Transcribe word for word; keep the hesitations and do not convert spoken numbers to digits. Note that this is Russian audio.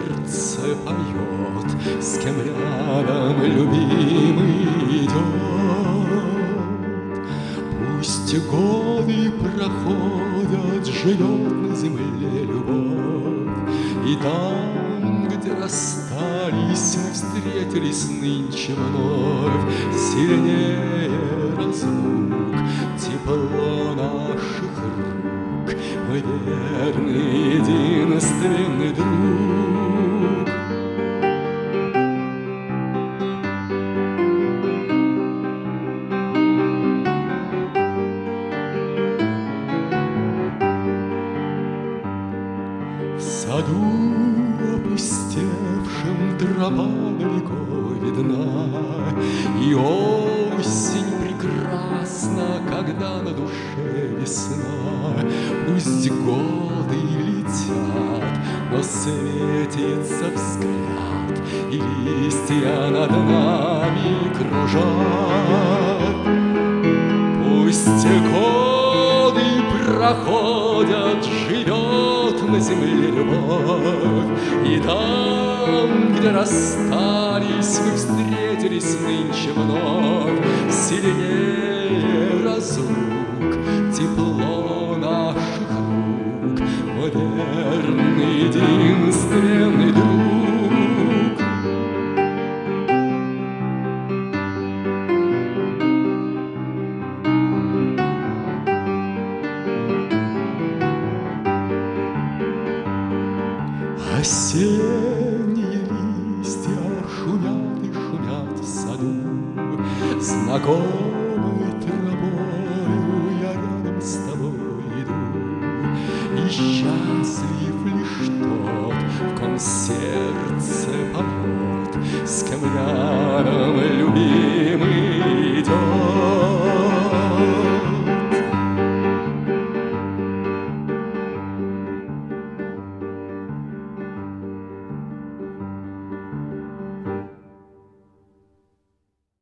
сердце поет, с кем рядом любимый идет. Пусть годы проходят, живет на земле любовь, и там, где расстались, мы встретились нынче вновь. Сильнее разлук тепло наших рук, мой верный, единственный друг. В саду опустевшем тропа далеко видна, и осень прекрасна, когда на душе весна. Пусть годы летят, но светится взгляд, и листья над нами кружат. Пусть годы проходят, живет на земле любовь, и там, где расстались, мы встретились нынче вновь. Сильнее разлук тепло наших рук, мой верный, единственный друг. Осенние листья шумят и шумят в саду, знакомой тропою я рядом с тобой иду. И счастлив лишь тот, в ком сердце поет, с кем рядом любим.